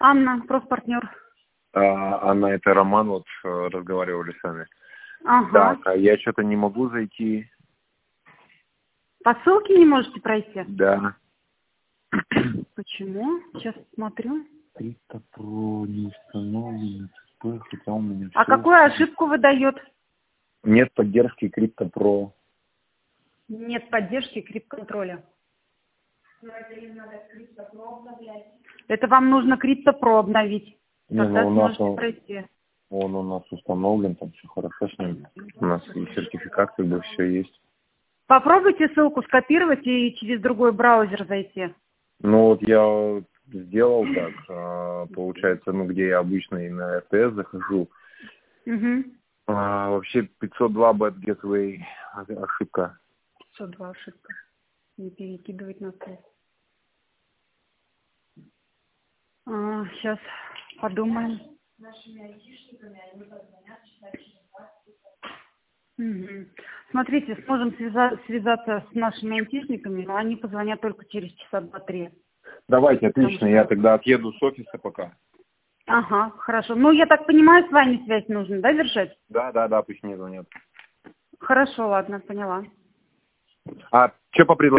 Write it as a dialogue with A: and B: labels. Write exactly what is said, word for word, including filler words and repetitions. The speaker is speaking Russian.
A: Анна, профпартнер.
B: А, Анна, это Роман, вот разговаривали с вами.
A: Ага.
B: Так, а я что-то не могу зайти.
A: По ссылке не можете пройти?
B: Да.
A: Почему? Сейчас смотрю.
B: CryptoPro не установлено, хотя у меня
A: А
B: всё
A: какую
B: есть.
A: ошибку выдает?
B: Нет поддержки CryptoPro.
A: Нет поддержки крип-контроля. Это вам нужно CryptoPro обновить.
B: Не,
A: Тогда
B: ну у нас
A: сможете
B: он,
A: пройти.
B: он у нас установлен, там все хорошо с ним. У нас и сертификат, как бы все есть.
A: Попробуйте ссылку скопировать и через другой браузер зайти.
B: Ну вот я сделал так, а, получается, ну где я обычно и на эр тэ эс захожу.
A: Угу.
B: А, вообще пятьсот два Bad Gateway ошибка.
A: пятьсот два ошибка. Не перекидывать на сайт. А, сейчас подумаем. Угу. Смотрите, сможем связа- связаться с нашими айтишниками, но они позвонят только через часа два-три.
B: Давайте, отлично,
A: Потому
B: я
A: что-
B: тогда отъеду с офиса пока.
A: Ага, хорошо. Ну, я так понимаю, с вами связь нужно, да, держать?
B: Да, да, да, пусть не звонят.
A: Хорошо, ладно, поняла.
B: А что по предложению?